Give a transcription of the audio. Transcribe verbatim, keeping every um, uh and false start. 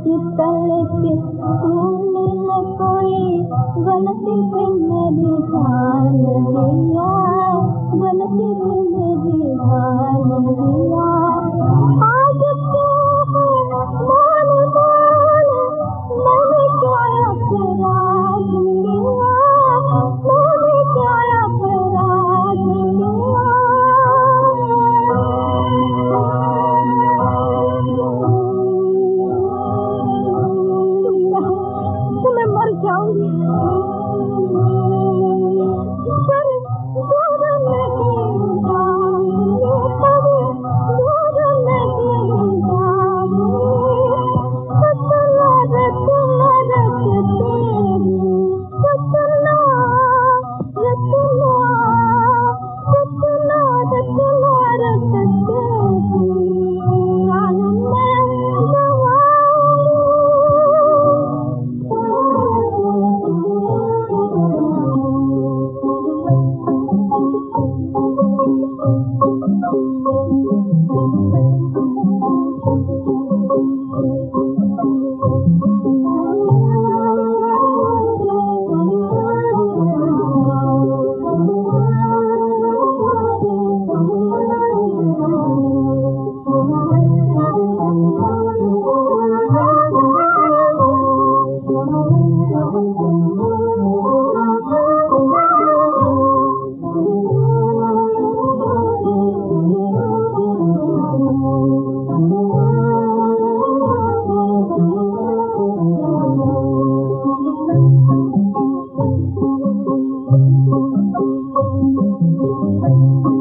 निकल के तूने न कोई गलती पे मेरी जान दिया, गलती पे मेरी जान दिया। आज क्या है बोल बोल, मैंने क्या अपराध किया, मैंने क्या अपराध किया। तो मैं मर जाऊंगी पर दूर नहीं जाऊंगी, कभी दूर नहीं जाऊंगी। सपना रचना रचते सपना रचना सपना रचना रचते जान मैं Thank you.